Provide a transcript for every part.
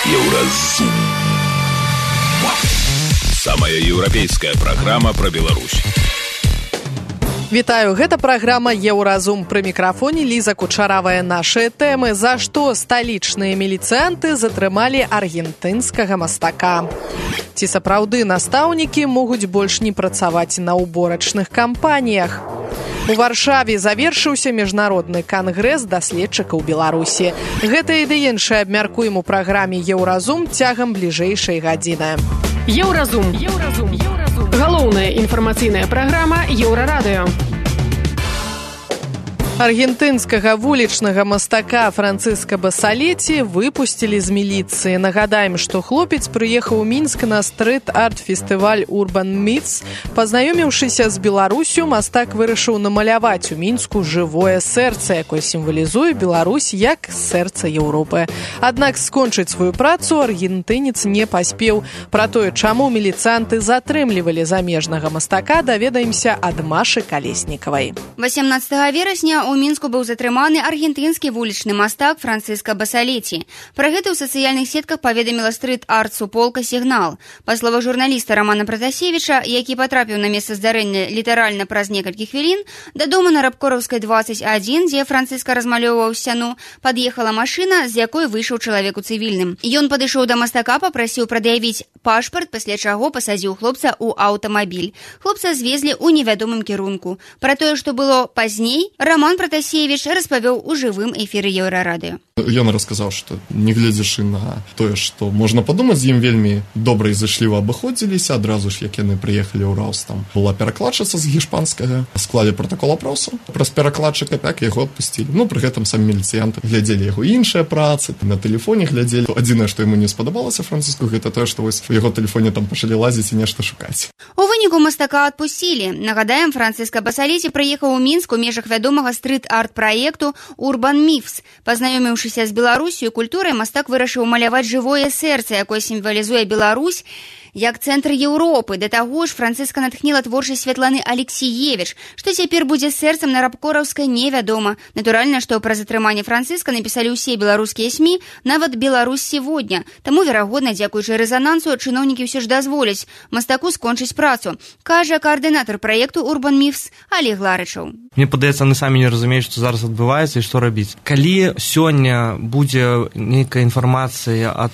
Еўразум. Самая еўрапейская праграма пра Беларусь. Вітаю, гэта праграма «Еўразум». Пры мікрафоне Ліза Кучаравая. Нашыя тэмы. За што сталічныя міліцыянты затрымалі аргентынскага мастака? Ці сапраўды настаўнікі могуць больш не працаваць на ўборачных кампаніях? У Варшаве завершыўся міжнародны кангрэс даследчыкаў Беларусі. Гэта і ды іншае абмяркуем у праграме «Еўразум» цягам бліжэйшай гадзіны. Еўразум. Галоўная інфармацыйная праграма Еўрарадыё. Аргентынскага вулічнага мастака Францыска Басалеці выпусцілі з міліцыі. Нагадаем, што хлопец прыехаў у Мінск на стрыт-арт-фестываль Urban Myths. Пазнаёміўшыся з Беларусю, мастак вырашыў намаляваць у Мінску жывое сэрца, якое сімвалізуе Беларусь як сэрца Еўропы. Аднак скончыць сваю працу аргентынец не паспеў. Пра тое, чаму міліцыянты затрымлівалі замежнага мастака, даведаемся ад Машы Калеснікавай. 18 верасня у Мінску быў затрыманы аргентынскі вулічны мастак Францыска Басалеці. Пра гэта ў сацыяльных сетках паведаміла стрыт-арт-суполка «Сігнал». Па словах журналіста Романа Пратасевіча, які патрапіў на месца здарэння літаральна праз некалькі хвілін, да дома на Рабкораўскай 21, дзе Францыска размалёўваў сцяну, пад'ехала машына, з якой выйшаў чалавек у цывільным. Ён падышоў да мастака, папрасіў прад'явіць пашпарт, пасля чаго пасадзіў хлопца ў аўтамабіль. Хлопца звезлі ў невядомым кірунку. Пра тое, што было пазней, Роман Пратасевіч распавёў у жывым эфіры Еўрарадыё. Ён расказаў, што нягледзячы на тое, што можна падумаць, з ім вельмі добра і зашліва абыходзіліся. Адразу ж, як яны прыехалі ў Раус, там была перакладчыца з гішпанскага, склалі пратакол опросу. Праз перакладчыка так яго адпусцілі. Пры гэтым самі міліцыянты глядзелі яго іншыя працы, на тэлефоне глядзелі. Адзінае, што яму не спадабалася Францыску, гэта тое, што вось у яго тэлефоне там пачалі лазіць і нешта шукаць. У выніку мастака адпусцілі. Нагадаем, Францыска Басалеці прыехаў у Мінск у межах вядомага стрыт-арт-праекту Urban Myths. Пазнаёміўшыся з Беларусю і культурай, мастак вырашыў маляваць жывое сэрца, якое сімвалізуе Беларусь як цэнтр Еўропы. Да таго ж, Францыска натхніла творчасць Святланы Алексіевіч. Што цяпер будзе з сэрцам на Рабкораўскай, невядома. Натуральна, што пра затрыманне Францыска напісалі ўсе беларускія СМІ, нават «Беларусь сегодня». Таму, верагодна, дзякуючы рэзанансу, чыноўнікі ўсё ж дазволяць мастаку скончыць працу, кажа каардынатар праекту Urban Myths Олег Ларычаў. Мне падаецца, яны самі не разумеюць, што зараз адбываецца і што рабіць. Калі сёння будзе нейкая інфармацыя ад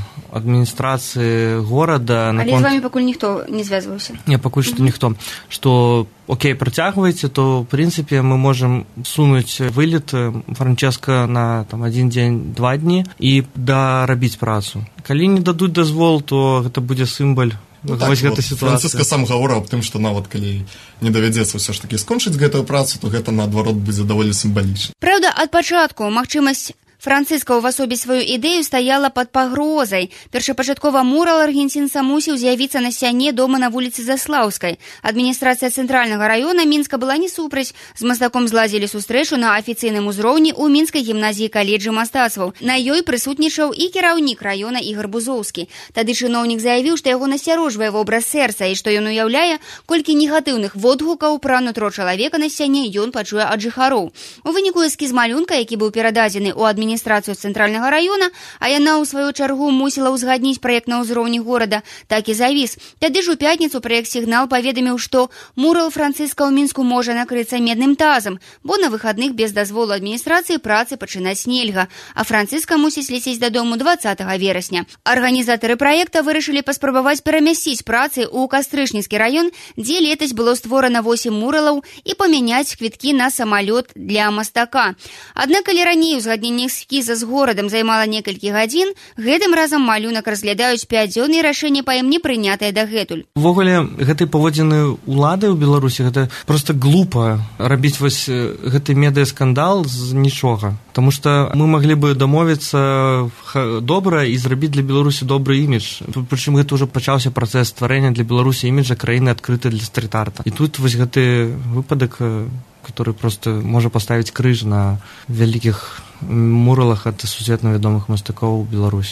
адміністрацыі горада... Але з вамі пакуль ніхто не звязваўся? Не, пакуль што ніхто. Што, окей, працягвайце, то, в прынцыпе, мы можам сунуць вылет Франческа на там, 1 дзень, 2 дні і дарабіць працу. Калі не дадуць дазвол, то гэта будзе сімвал. Францыска сам гаворыў аб тым, што нават калі не давядзецца ўсё ж такі скончыць гэтую працу, то гэта, наадварот, будзе даволі сімвалічна. Праўда, ад пачатку магчымасць Францыска ўвасобіць сваю ідэю стаяла пад пагрозай. Першапачаткова мурал аргенцінца мусіў з'явіцца на сцяне дома на вуліцы Заслаўскай. Адміністрацыя цэнтральнага раёна Мінска была не супраць. З мастаком зладзілі сустрэчу на афіцыйным узроўні ў Мінскай гімназіі каледжы мастацтваў. На ёй прысутнічаў і кіраўнік раёна Ігар Бузоўскі. Тады чыноўнік заявіў, што яго насцярожвае вобраз сэрца і што ён уяўляе, колькі негатыўных водгукаў пра нутро чалавека на сцяне ён пачуе ад жыхароў. У выніку эскіз малюнка, які быў перададзены ў адміністрацыю цэнтральнага раёна, а яна ў сваю чаргу мусіла ўзгадніць праект на ўзроўні горада, так і завіс. Тады ж у пятніцу праект «Сігнал» паведаміў, што мурал Францыска ў Мінску можа накрыцца медным тазам, бо на выхадных без дазволу адміністрацыі працы пачынаць нельга, а Францыска мусіць ляцець дадому 20 верасня. Арганізатары праекта вырашылі паспрабаваць перамясціць працы ў Кастрычніцкі раён, дзе летась было створана 8 муралаў, і памяняць квіткі на самалёт для мастака. Аднак, калі раней узгадненне эскіза з горадам займала некалькі гадзін, гэтым разам малюнак разглядаюць 5 дзён і рашэнне па ім не прынятае дагэтуль. Увогуле, гэтай паводзіны ўлады ў Беларусі, гэта проста глупа рабіць вось гэты медыаскандал з нічога. Таму што мы маглі бы дамовіцца добра і зрабіць для Беларусі добры імідж. Прычым гэта ўжо пачаўся працэс стварэння для Беларусі іміджа краіны адкрытай для стрит-арта. І тут вось гэты выпадак, который просто можа паставіць крыж на вялікіх муралах ад сусветна вядомых мастакоў у Беларусі.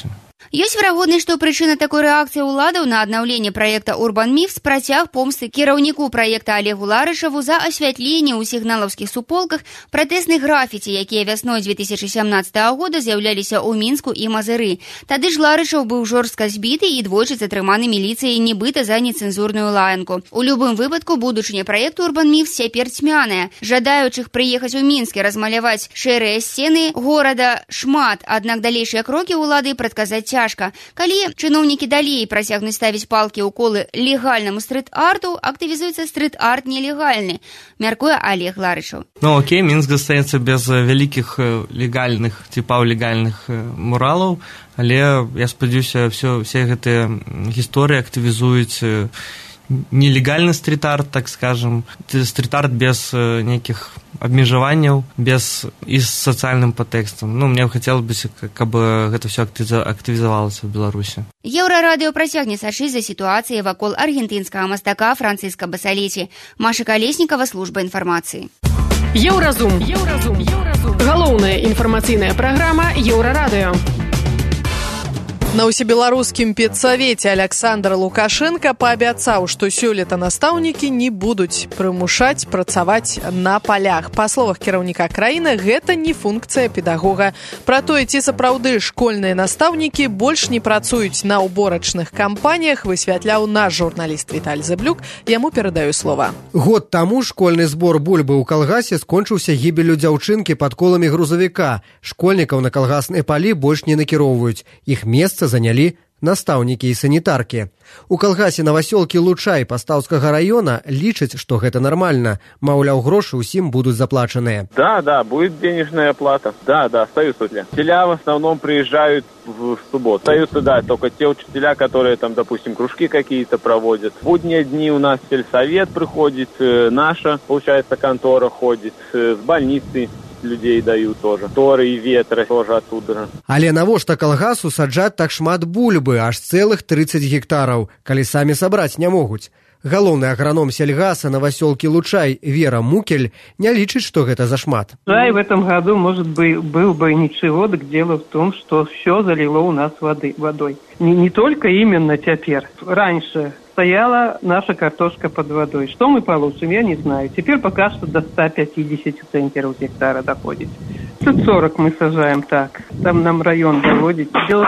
Ёсць верагоднасць, што прычына такой рэакцыі ўладаў на аднаўленне праекта Urban Myths працяг помсты кіраўніку праекта Олегу Ларышаву за асвятленне ў сігналаўскіх суполках пратэсных графіці, якія вясной 2017 года з'яўляліся ў Мінску і Мазыры. Тады ж Ларышаў быў жорстка збіты і двойчы затрыманы міліцыяй нібыта за нецэнзурную лаянку. У любым выпадку будучыня праекту Urban Myths цяпер цьмяная. Жадаючых прыехаць у Мінск і размаляваць шэрыя сцены горада шмат, аднак далейшыя крокі ўлады прадказаць цяжка. Калі чыноўнікі далей працягнуць ставіць палкі ў колы легальнаму стрит-арту, актывізуецца стрит-арт нелегальны, мяркуе Олег Ларышаў. Ну окей, Мінск застаецца без вялікіх легальных ці паўлегальных муралаў, але я спадзяюся, все гэтыя гісторыі актывізуюць нелегальны стрит-арт, так скажем, стрит-арт без нейкіх абмежаванняў, без і з сацыяльным падтэкстам. Ну, мне хацелася бы, каб гэта все актывізавалася ў Беларусі. Еўрарадыё працягне сачыць за сітуацыяй вакол аргентынскага мастака Францыска Басалеці. Маша Калеснікава, служба інфармацыі. Еўразум. Галоўная інфармацыйная праграма Еўрарадыё. На ўсебеларускім педсавеце Александр Лукашенко паабяцаў, што сёлета настаўнікі не будуць прымушаць працаваць на палях. Па словах кіраўніка краіны, гэта не функцыя педагога. Пра тое, ці сапраўды школьныя настаўнікі больш не працуюць на ўборачных кампаніях, высвятляў наш журналіст Віталь Зэблюк. Яму перадаю слова. Год таму школьны збор бульбы ў калгасе скончыўся гібеллю дзяўчынкі пад коламі грузавіка. Школьнікаў на калгасныя палі больш не накіроўваюць. Іх месца занялі настаўнікі і санітаркі. У калгасе Новасёлкі Лучай Пастаўскага района лічаць, што гэта нармальна. Маўляў, грошы ўсім будуць заплачаныя. Да, будет денежная оплата. Да, остаются. Учителя в основном приезжают в субботу. Остаются, только те учителя, которые там, допустим, кружки какие-то проводят. В будние дни у нас сельсовет приходит, наша, получается, контора ходит, с больницы людей дают тоже. Торы и ветры тоже оттуда. Але навошта калгасу саджаць так шмат бульбы, аж цэлых 30 гектараў, калі самі сабраць не могуць. Галоўны аграном сельгаса Новосёлкі Лучай Вера Мукель не лічыць, что гэта зашмат. Рай в этом году, может быть, был бы ничего, так дело в том, что все залило у нас водой. Не только именно теперь. Раньше стояла наша картошка под водой. Что мы получим, я не знаю. Теперь пока что до 150 центнеров гектара доходит. 140 мы сажаем так. Там нам район доводит. Дело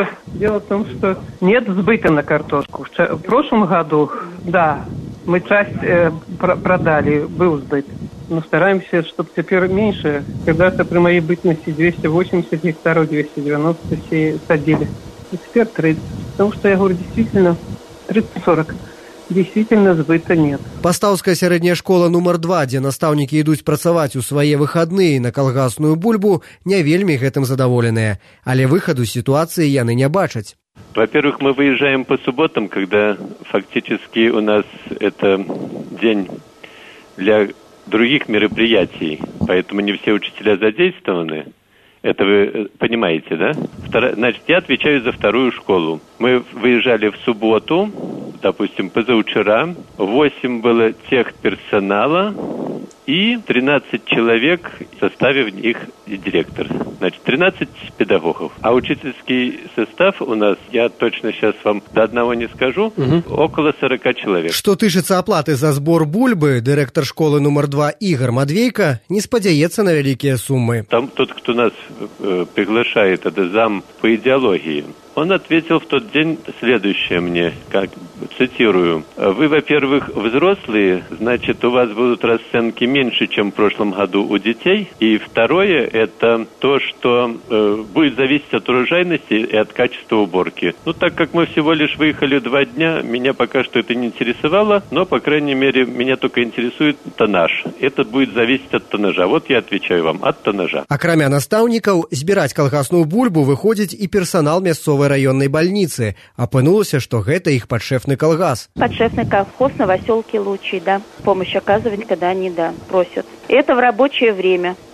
в том, что нет сбыта на картошку. В прошлом году, да, мы часть продали, был сбыт. Но стараемся, чтобы теперь меньше. Когда-то при моей бытности 280 гектаров, 290 садили. И теперь 30. Потому что, я говорю, действительно, 30-40. Действительно, сбыта нет. Пастаўская сярэдняя школа нумар 2, дзе настаўнікі ідуць працаваць у свае выхадныя на калгасную бульбу, не вельмі гэтым задаволеныя. Але выхаду сітуацыі яны не бачаць. Во-первых, мы выезжаем по субботам, когда фактически у нас это день для других мероприятий, поэтому не все учителя задействованы. Это вы понимаете, да? Значит, я отвечаю за вторую школу. Мы выезжали в субботу, допустим, позавчера. 8 было техперсонала и 13 человек, в составе в них и директор. Значит, 13 педагогов. А учительский состав у нас, я точно сейчас вам до одного не скажу, около 40 человек. Што тычыцца аплаты за збор бульбы, директор школы номер 2 Игорь Матвейко не спадзяецца на великие суммы. Там тот, кто нас приглашает, это зам по идеологии. Он ответил в тот день следующее мне, как цитирую. Вы, во-первых, взрослые, значит, у вас будут расценки меньше, чем в прошлом году у детей. И второе, это то, что будет зависеть от урожайности и от качества уборки. Ну, так как мы всего лишь выехали 2 дня, меня пока что это не интересовало, но, по крайней мере, меня только интересует тоннаж. Это будет зависеть от тоннажа. Вот я отвечаю вам, от тоннажа. Акрамя настаўнікаў, збіраць калгасную бульбу выходзіць і персанал мясцовай районной больницы. Апынулася, что гэта их подшефный колгас. Подшефный колхоз Новосёлки Лучай, да. Помощь оказывать, когда они, да, просят. Это в рабочее время.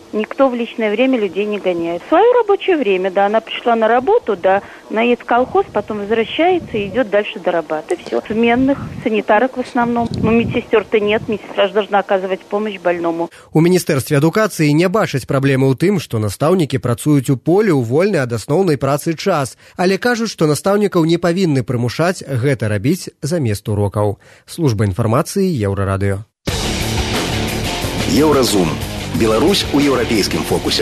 Никто в личное время людей не гоняет. В свое рабочее время, да, она пришла на работу, да, наедет в колхоз, потом возвращается и идет дальше дорабатывать. Все. Сменных, санитарок в основном. Но медсестер-то нет, медсестра же должна оказывать помощь больному. У Міністэрстве адукацыі не бачаць праблемы ў тым, што настаўнікі працуюць у полі ў вольны ад асноўнай працы час, але кажуць, што настаўнікаў не павінны прымушаць гэта рабіць замест урокаў. Служба інфармацыі Еўрарадыё. Еўразум. Беларусь у еўрапейскім фокусе.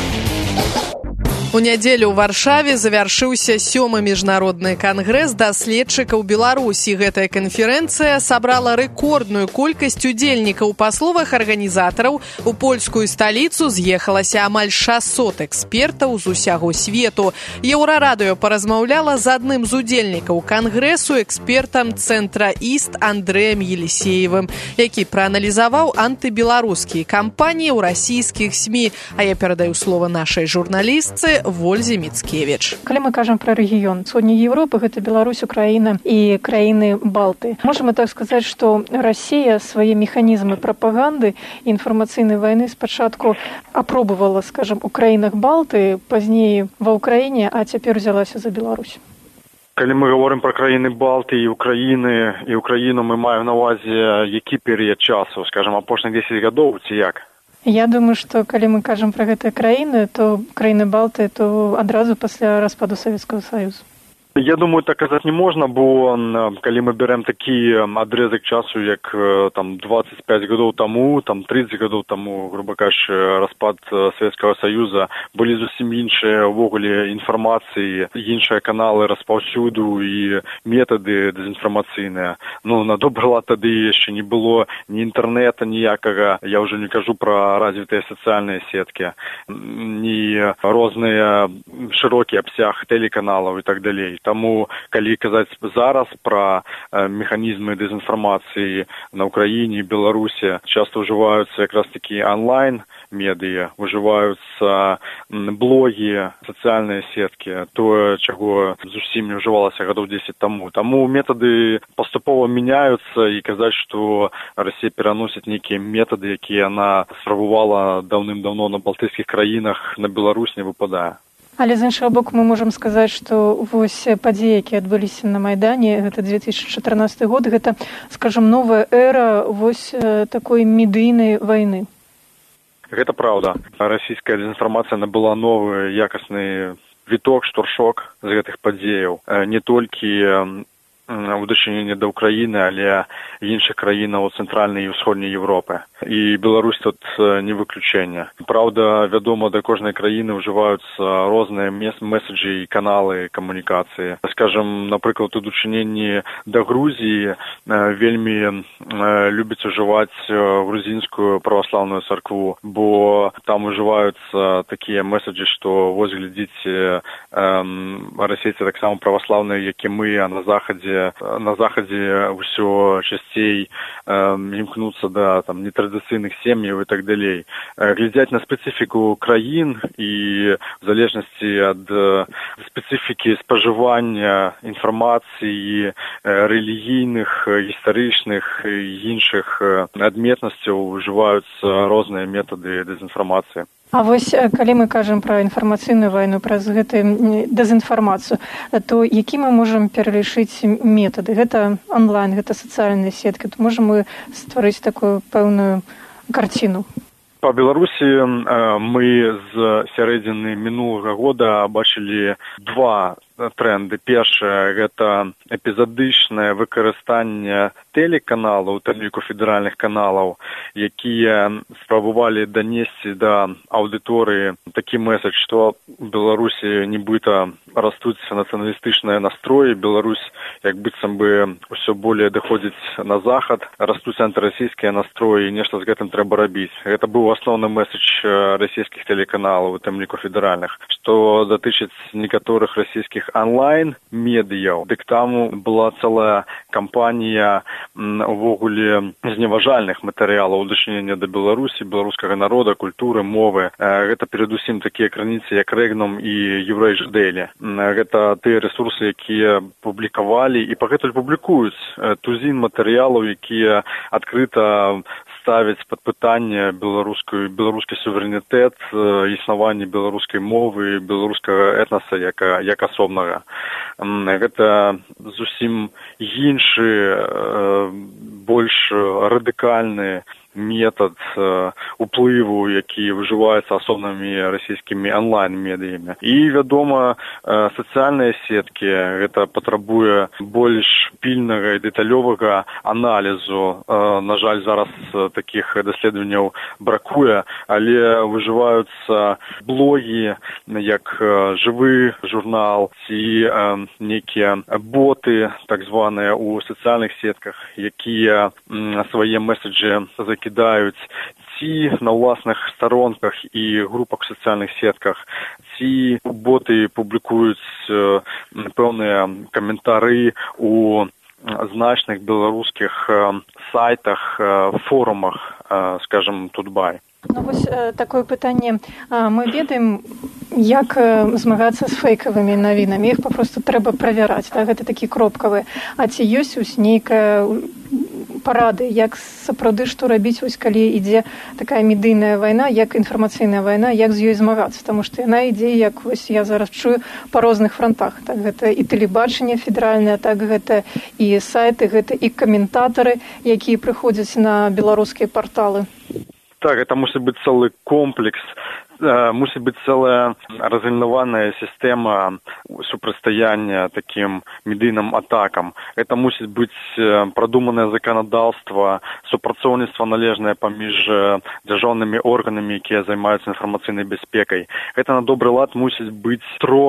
У нядзелю ў Варшаве завяршыўся 7-ы міжнародны кангрэс даследчыкаў Беларусі. Гэтая канферэнцыя сабрала рэкордную колькасць удзельнікаў. Па словах арганізатараў, у польскую сталіцу з'ехалася амаль 600 экспертаў з усяго свету. Еўрарадыё паразмаўляла з адным з удзельнікаў кангрэсу, экспертам цэнтра ІСТ Андрэем Елісеевым, які прааналізаваў антыбеларускія кампаніі ў расійскіх СМІ. А я перадаю слова нашай журналістцы Вользе Міцкевіч. Калі мы кажам пра рэгіён Сходняй Еўропы, гэта Беларусь, Украіна і краіны Балты. Можам так сказаць, што Расія свае механізмы прапаганды інфармацыйнай вайны спачатку апробавала, скажам, у краінах Балты, пазней ва Ўкраіне, а цяпер узялася за Беларусь. Калі мы говорим про краіны Балты і Україну, мы маем на ўвазе які перыяд часу, скажем, апошніх 10 гадоў ці як? Я думаю, што калі мы кажам пра гэтыя краіны, то краіны Балты, то адразу пасля распаду Савецкага Саюзу. Я думаю, так казаць не можна, бо калі мы берем такі адрэзак часу, як там 25 гадоў таму, там 30 гадоў таму, грубо кажучы, распад Савецкага Саюза, былі зусім іншыя ўвогуле інфармацыі, іншыя каналы распаўсюду і метады дэзінфармацыйныя. Ну, на добры лад тады яшчэ не было ні інтэрнэта ніякага, я ўжо не кажу пра развітыя сацыяльныя сеткі, ні розныя шырокі абсяг тэлеканалаў і так далей. Таму, калі казаць зараз пра механізмы дэзінфармацыі на Ўкраіне і Беларусі, часта ўжываюцца якраз такі онлайн-медыа, ўжываюцца блогі, сацыяльныя сеткі, тое, чаго зусім не ўжывалася гадоў 10 таму. Таму метады паступова мяняюцца, і казаць, што Расія пераносіць нейкія метады, якія яна спрабавала даўным-даўно на балтыйскіх краінах, на Беларусь не выпадае. Але з іншага боку мы можам сказаць, што вось падзеі, якія адбыліся на Майдане, гэта 2014 год, гэта, скажам, новая эра вось такой медыйнай вайны. Гэта праўда. Расійская дэзінфармацыя набыла новы якасны віток, штуршок з гэтых падзеяў. Не толькі у дачыненні да Ўкраіны, але і іншых краінаў цэнтральнай і ўсходняй Еўропы. І Беларусь тут не выключэнне. Праўда, вядома, да кожнай краіны ўжываюцца розныя месседжы і каналы камунікацыі. Скажам, напрыклад, у дачыненні да Грузіі вельмі любяць ужываць грузінскую праваслаўную царкву, бо там ужываюцца такія месседжы, што вось глядзіце, расейцы таксама праваслаўныя, як і мы, а на захадзе ўсё часцей імкнуцца да там нетрадыцыйных сем'яў і так далей. Глядзяць на спецыфіку краін і в залежнасці ад спецыфікі спажывання інфармацыі рэлігійных, гістарычных і іншых адметнасцяў ўжываюцца розныя метады дэзінфармацыі. А вось калі мы кажам пра інфармацыйную вайну, праз гэтую дэзінфармацыю, то які мы можам пералічыць метады? Гэта онлайн, гэта сацыяльныя сеткі. То можам мы стварыць такую пэўную карціну? Па Беларусі мы з сярэдзіны мінулага года бачылі два тренды. Першае – гэта эпізадычнае выкарыстанне тэлеканалаў, у тым ліку федэральных каналаў, якія спрабавалі данесці да аўдыторыі такі месседж, што ў Беларусі нібыта растуць нацыяналістычныя настроі, Беларусь як быццам бы ўсё болей даходзіць на захад, растуць антырасійскія настроі, і нешта з гэтым трэба рабіць. Гэта быў асноўны месседж расійскіх тэлеканалаў, у тым ліку федэральных. Што датычыць некаторых расійскіх онлайн-медыяў, дык там была цэлая кампанія увогуле зневажальных матэрыялаў у дачыненні да Беларусі, беларускага народа, культуры, мовы. Гэта перадусім такія крыніцы, як Рэгном і Еврейш Дэйлі. Гэта тыя рэсурсы, якія публікавалі і пагэтуль публікуюць тузін матэрыялаў, якія адкрыта ставіць пад пытанне беларускі суверэнітэт, існаванне беларускай мовы, беларускага этнаса як асобнага. Гэта зусім іншы, больш радыкальны метод уплыву, які выжываецца асобнымі расійскімі онлайн-медыямі. І, вядома, сацыяльныя сеткі, гэта патрабуе больш пільнага і дэталёвага аналізу. На жаль, зараз такіх даследаванняў бракуе, але выжываюцца блогі, як жывы журнал, ці нейкія боты, так званыя, у сацыяльных сетках, якія свае меседжы кідаюць ці на ўласных старонках і групах в сацыяльных сетках, ці боты публікуюць пэўныя каментары у значных беларускіх сайтах, форумах, скажем, Тутбай. Ну, вось такое пытанне. Мы ведаем, як змагацца з фейкавымі навінамі. Іх папросту трэба правяраць. Так? Гэта такі кропкавы. А ці ёсць вось нейкая парады, як сапраўды што рабіць, вось калі ідзе такая медыйная вайна, як інфармацыйная вайна, як з ёй змагацца? Таму што яна ідзе, як вось я зараз чую, па розных франтах. Так? Гэта і тэлебачанне федэральнае, так гэта і сайты, гэта і каментатары, якія прыходзяць на беларускія парталы. Так, это мусіць быць цэлы комплекс, мусіць быць цэлая разгалінаваная сістэма супрацьстаяння такім медыйным атакам. Это мусіць быць прадуманае заканадаўства, супрацоўніцтва належнае паміж дзяржаўнымі органамі, якія займаюцца інфармацыйнай бяспекай. Гэта на добры лад мусіць быць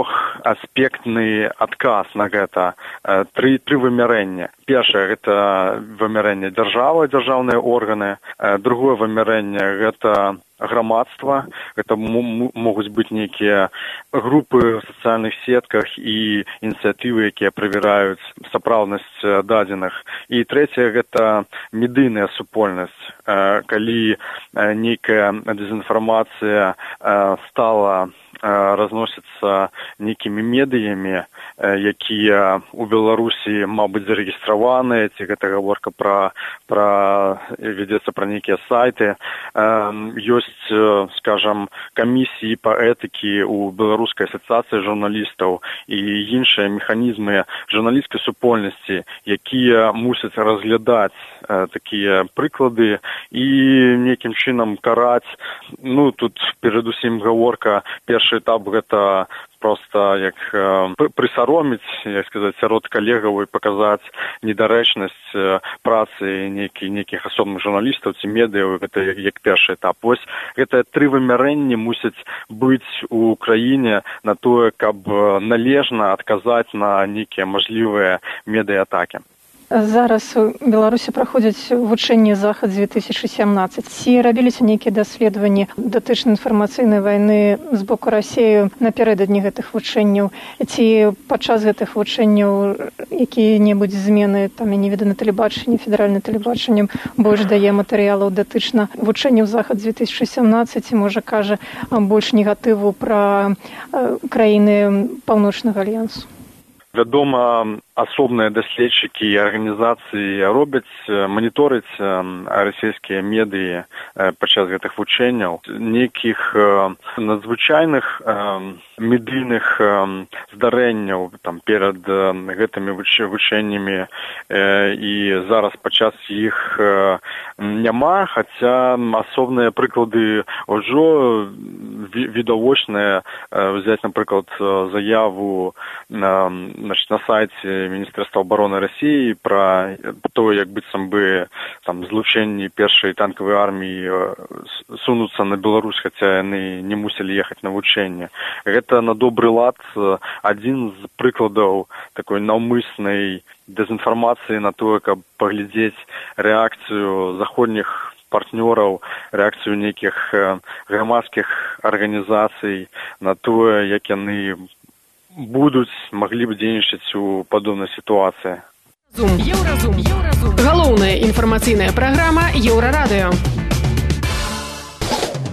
трохаспектны адказ на гэта. Тры вымярэння. Першае, гэта вымярэнне дзяржавы, дзяржаўныя органы. Другое вымярэнне, гэта грамадства. Это могуць быць нейкія групы в сацыяльных сетках і ініцыятывы, якія правяраюць сапраўднасць дадзеных. І трэцяе, гэта медыйная супольнасць. Калі нейкая дэзінфармацыя стала разносіцца нейкімі медыямі, якія ў Беларусі, мабыць, зарэгістраваныя, ці гэта гаворка вядзецца пра нейкія сайты. Ёсць, скажам, камісіі па этыкі ў Беларускай асацыяцыі журналістаў і іншыя механізмы журналісцкай супольнасці, якія мусяць разглядаць такія прыклады і нейкім чынам караць. Ну, тут перадусім гаворка, першы этап гэта просто як прысароміць, як сказаць, сярод калегаў і паказаць недарэчнасць працы нейкіх асобных журналістаў ці медыяў, гэта як першы этап. Вось гэтыя тры вымярэнні мусяць быць у краіне на тое, каб належна адказаць на нейкія мажлівыя медыаатакі. Зараз у Беларусі праходзяць вучэнні «Захад-2017». Ці рабіліся нейкія даследаванні датычнай інфармацыйнай вайны з боку Расіі напярэдадні гэтых вучэнняў? Ці падчас гэтых вучэнняў якія-небудзь змены, там, я не ведаю, на тэлебачанні, федэральным тэлебачаннем больш дае матэрыялаў датычна вучэнняў «Захад-2017», ці, можа, кажа больш негатыву пра краіны Паўночнага альянсу? Вядома, асобныя даследчыкі і арганізацыі робяць, маніторыць расійскія медыі падчас гэтых вучэнняў. Нейкіх надзвычайных медыйных здарэнняў там перад гэтымі вучэннямі і зараз падчас іх няма, хаця асобныя прыклады ўжо відавочныя. Взяць, напрыклад, заяву на сайце Міністэрства обороны России про то, як быццам бы там злучэнні першай танкавай арміі сунуцца на Беларусь, хаця яны не мусілі ехаць на вучэнне. Гэта на добры лад адзін з прыкладаў такой наўмыснай дэзінфармацыі на тое, каб паглядзець рэакцыю заходніх партнёраў, рэакцыю нейкіх грамадскіх арганізацый на тое, як яны будуць, маглі б дзейнічаць у падобнай сітуацыі. Еўразум. Галоўная інфармацыйная праграма Еўрарадыё.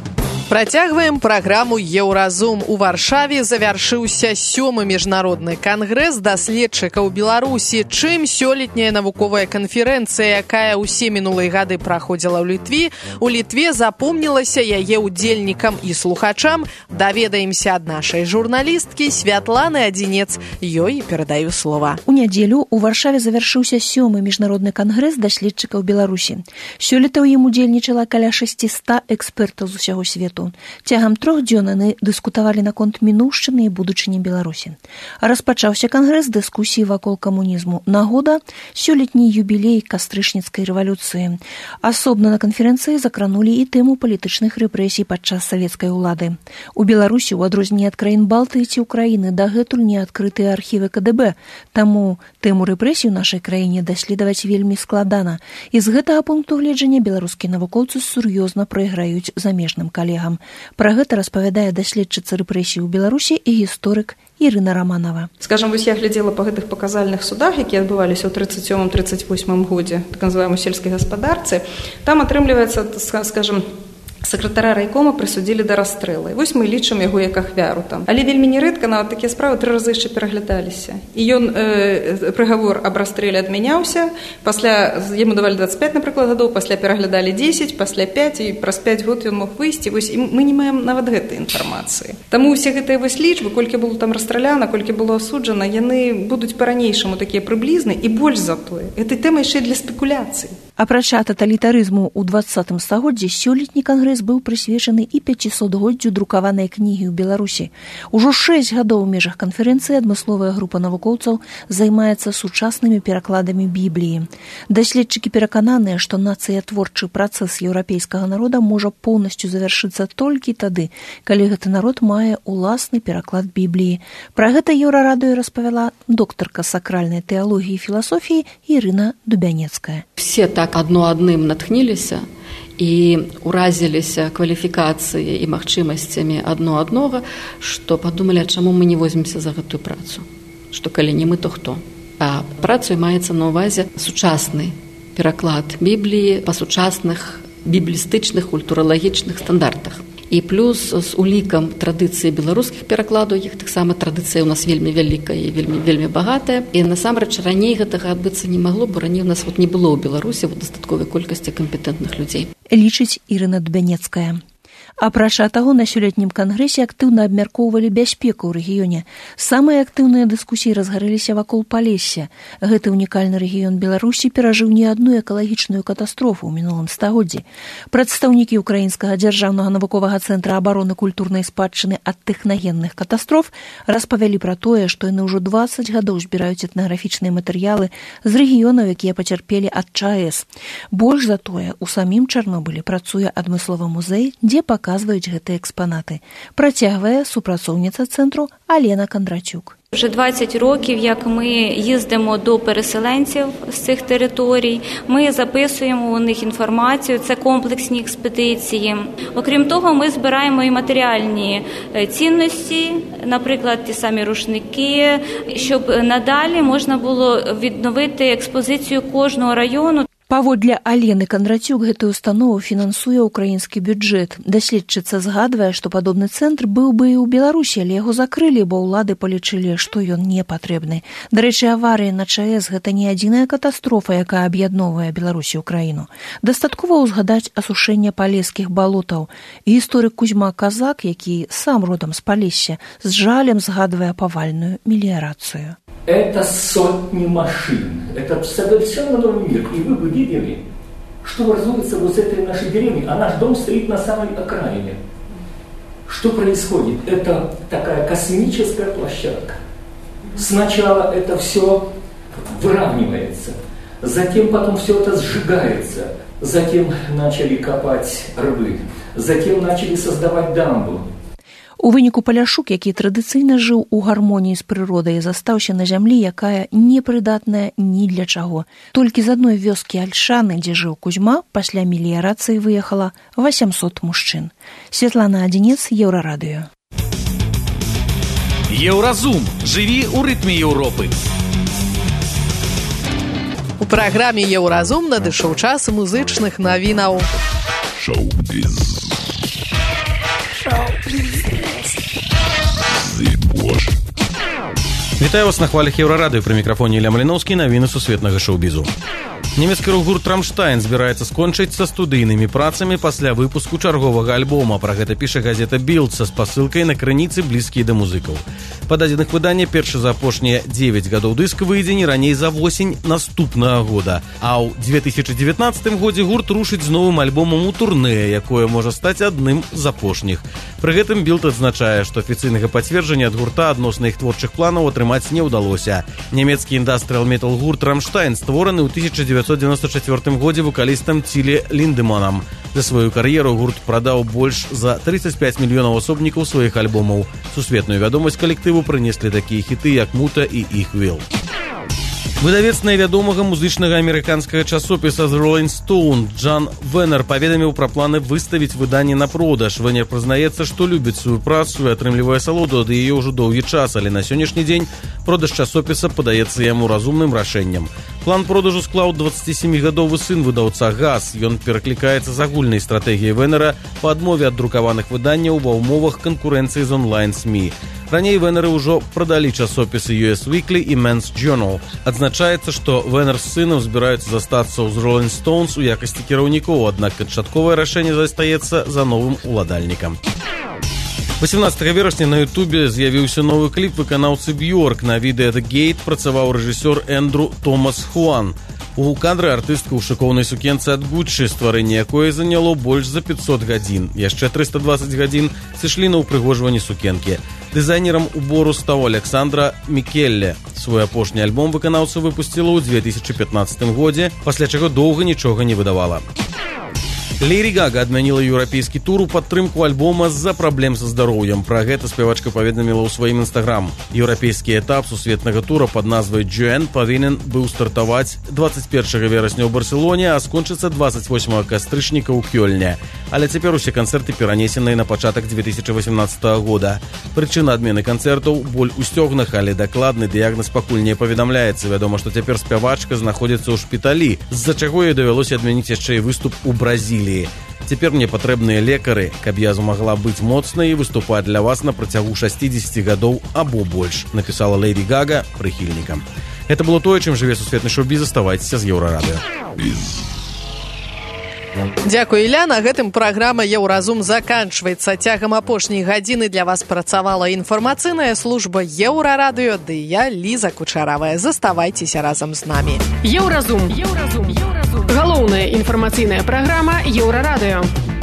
Працягваем праграму «Еўразум». У Варшаве завяршыўся 7-й міжнародны кангрэс даследчыкаў Беларусі. Чым сёлетняя навуковая канферэнцыя, якая ўсе мінулыя гады праходзіла ў Літве, у Літве запомнілася яе удзельнікам і слухачам, даведаемся ад нашай журналісткі Святланы Адзінец. Ёй перадаю слова. У нядзелю у Варшаве завяршыўся 7-й міжнародны кангрэс даследчыкаў Беларусі. Сёлета ў ім удзельнічала каля 600 экспертаў з усяго свету. Цягам 3 дзён яны дыскутавалі наконт мінуўшчыны і будучыні Беларусі. Распачаўся кангрэс дыскусіі вакол камунізму. Нагода сёлетні юбілей кастрычніцкай рэвалюцыі. Асобна на канферэнцыі закранулі і тэму палітычных рэпрэсій падчас савецкай улады. У Беларусі, у адрозненне ад краін Балтыі ці Украіны, дагэтуль не адкрытыя архівы КДБ, таму тэму рэпрэсій у нашай краіне даследаваць вельмі складана. І з гэтага пункту гледжання беларускія навукоўцы сур'ёзна прайграюць замежным калегам. Пра гэта распавядае даследчыца рэпрэсій у Беларусі і гісторык Ірына Раманова. Скажам, вось я глядзела па гэтых паказальных судах, якія адбываліся ў 37-38 годзе, так называемой сельскай гаспадарцы. Там атрымліваецца, скажам, сакратара райкома прысудзілі да расстрэлу. І вось мы лічым яго як ахвяру там. Але вельмі нярэдка нават такія справы 3 разы яшчэ пераглядаліся. І ён прыгавор аб расстрэле адмяняўся, пасля яму давалі 25, напрыклад, гадоў, пасля пераглядалі 10, пасля 5, і праз 5 год ён мог выйсці. Вось і мы не маем нават гэтай інфармацыі. Таму ўсе гэтыя вось лічбы, колькі было там расстраляна, колькі было асуджана, яны будуць па-ранейшаму такія прыблізны і больш за тое. Гэта тэма яшчэ для спекуляцый. Апрача таталітарызму ў 20 стагоддзі сёлетні кангрэс быў прысвечаны і 500годдзю друкаванай кнігі ў Беларусі. Ужо 6 гадоў у межах канферэнцыі адмысловая група навукоўцаў займаецца сучаснымі перакладамі Бібліі. Даследчыкі перакананыя, што нацыятворчы працэс еўрапейскага народа можа поўнасцю завяршыцца толькі тады, калі гэты народ мае уласны пераклад Бібліі. Пра гэта Еўрарадыё распавяла доктарка сакральнай тэалогіі і філасофіі Ірына Дубянецкая. Все так адно адным натхніліся і уразіліся кваліфікацыяй і магчымасцямі адно аднога, што падумалі, а чаму мы не возьмемся за гэтую працу? Што калі не мы, то хто? А працу маецца на ўвазе сучасны пераклад Бібліі па сучасных біблістычных культуралагічных стандартах. І плюс з улікам традыцыі беларускіх перакладаў, іх таксама традыцыя ў нас вельмі вялікая і вельмі багатая. І насамрэч раней гэтага адбыцца не магло, бо раней у нас не было ў Беларусі дастатковай колькасці кампетэнтных людзей. Лічыць Ірына Дубянецкая. Апрача таго, на сёлетнім кангрэсе актыўна абмяркоўвалі бяспеку ў рэгіёне. Самыя актыўныя дыскусіі разгарэліся вакол Палесся. Гэты унікальны рэгіён Беларусі перажыў не адну экалагічную катастрофу ў мінулым стагоддзі. Прадстаўнікі Украінскага дзяржаўнага навуковага цэнтра абароны культурнай спадчыны ад тэхнагенных катастроф распавялі пра тое, што яны ўжо 20 гадоў збіраюць этнаграфічныя матэрыялы з рэгіёнаў, якія пацярпелі ад ЧАЭС. Больш за тое, у самім Чарнобылі працуе адмысловы музей, дзе паказваюць гэтыя экспанаты. Працягвае супрацоўніца цэнтру Алена Кандрацюк. Вже 20 років, як ми їздимо до переселенців з цих територій, ми записуємо у них інформацію, це комплексні експедиції. Окрім того, ми збираємо і матеріальні цінності, наприклад, ті самі рушники, щоб надалі можна було відновити експозицію кожного району. Паводле Алены Кандрацюк гэтую установу фінансуе ўкраінскі бюджэт. Даследчыца згадвае, што падобны цэнтр быў бы і ў Беларусі, але яго закрылі, бо ўлады палічылі, што ён не патрэбны. Дарэчы, аварыя на ЧАЭС – гэта не адзіная катастрофа, якая аб'ядноўвае Беларусь і Украіну. Дастаткова ўзгадаць асушэнне палескіх балотаў. Гісторык Кузьма Казак, які сам родам з Палесся, з жалем згадвае павальную меліярацыю. Это сотни машин, это совершенно новый мир. И вы бы видели, что образуется вот с этой нашей деревни, а наш дом стоит на самой окраине. Что происходит? Это такая космическая площадка. Сначала это все выравнивается, затем потом все это сжигается, затем начали копать рвы, затем начали создавать дамбу. У выніку Паляшук, які традыцыйна жыў у гармоніі з прыродай, застаўся на зямлі, якая непрыдатная ні для чаго. Толькі з адной вёскі Альшаны, дзе жыў Кузьма, пасля меліярацыі выехала 800 мужчын. Святлана Адзінец, Еўрарадыё. Еўразум. Жыві ў рытме Еўропы. У праграме «Еўразум» надышоў час музычных навінаў. Шоу-біз. Вітаю вас на хвалях Еўрарадыё. Пры мікрафоне Ілля Маліноўскі, навіны сусветнага шоу-бізу. Нямецкі рок-гурт «Рамштайн» збіраецца скончыць са студыйнымі працамі пасля выпуску чарговага альбома. Пра гэта піша газета «Білд» са спасылкай на крыніцы, блізкія да музыкаў. Па дадзеных выдання, першы за апошнія 9 гадоў дыск выйдзе не раней за восень наступнага года. А ў 2019 годзе гурт рушыць з новым альбомам у турнэ, якое можа стаць адным з апошніх. Пры гэтым «Білд» адзначае, што афіцыйнага пацверджання ад гурта адносна іх творчых планаў атрымаць не ўдалося. Нямецкі індастрыал-метал гурт «Рамштайн» створаны ў 1994 годзе вокалістам Ціле Ліндеманам. За сваю кар'еру гурт прадаў больш за 35 мільёнаў асобнікаў сваіх альбомаў. Сусветную вядомасць калектыву прынеслі такія хіты, як «Мута» і «Их Вил». Выдавец найвядомага музычнага амерыканскага часопіса «The Rolling Stone» Джан Венер паведаміў пра планы выставіць выданне на продаж. Венер прызнаецца, што любіць сваю працу і атрымлівае асалоду ад яе ўжо доўгі час, але на сённяшні дзень продаж часопіса падаецца яму разумным рашэннем. План продажу склаў 27-гадовы сын выдаўца Газ. Ён пераклікаецца з агульнай стратэгіяй Венера па адмове ад друкаваных выданняў ва ўмовах канкурэнцыі з онлайн-СМІ. Раней Венеры ўжо прадалі часопісы US Weekly і Men's Journal. Адзначаецца, што Венер з сынам збіраюцца застацца ў Rolling Stones у якасці кіраўнікоў, аднак канчатковае рашэнне застаецца за новым уладальнікам. 18 верасня на Ютубе з'явіўся новы кліп выканаўцы Бьорк. На відэа «The Gate» працаваў рэжысёр Эндру Томас Хуан. У кадры артыстка ў шыкоўнай сукенцы ад Гуччы, стварэнне якое заняло больш за 500 гадзін. Яшчэ 320 гадзін сышлі на ўпрыгожванні сукенкі. Дызайнерам убору стаў Александра Мікелле. Свой апошні альбом выканаўца выпусціла ў 2015 годзе, пасля чаго доўга нічога не выдавала. Леди Гага адмяніла еўрапейскі тур у падтрымку альбома з-за праблем са здароўем. Пра гэта спявачка паведаміла ў сваім інстаграм. Еўрапейскі этап сусветнага тура пад назвай «Joanne» павінен быў стартаваць 21 верасня ў Барселоне, а скончыцца 28 кастрычніка ў Кёльне. Але цяпер усе канцэрты перанесеныя на пачатак 2018 года. Прычына адмены канцэртаў – боль у сцёгнах, але дакладны дыягназ пакуль не паведамляецца. Вядома, што цяпер спявачка знаходзіцца ў шпіталі, з-за чаго ёй давялося адмяніць яшчэ і выступ у Бразіліі. Цяпер мне патрэбныя лекары, каб я змагла быць моцнай і выступаць для вас на працягу 60 гадоў або больш, напісала Леди Гага прыхільнікам. Гэта было тое, чым жыве сусветны шоу-біз. Заставайцеся з Еўрарадыё. Дзякуй, Ілля. На гэтым праграма «Еўразум» заканчваецца. Цягам апошняй гадзіны для вас працавала інфармацыйная служба Еўрарадыё, ды я, Ліза Кучаравая. Заставайцеся разам з намі. Еўразум. Галоўная інфармацыйная праграма Еўрарадыё.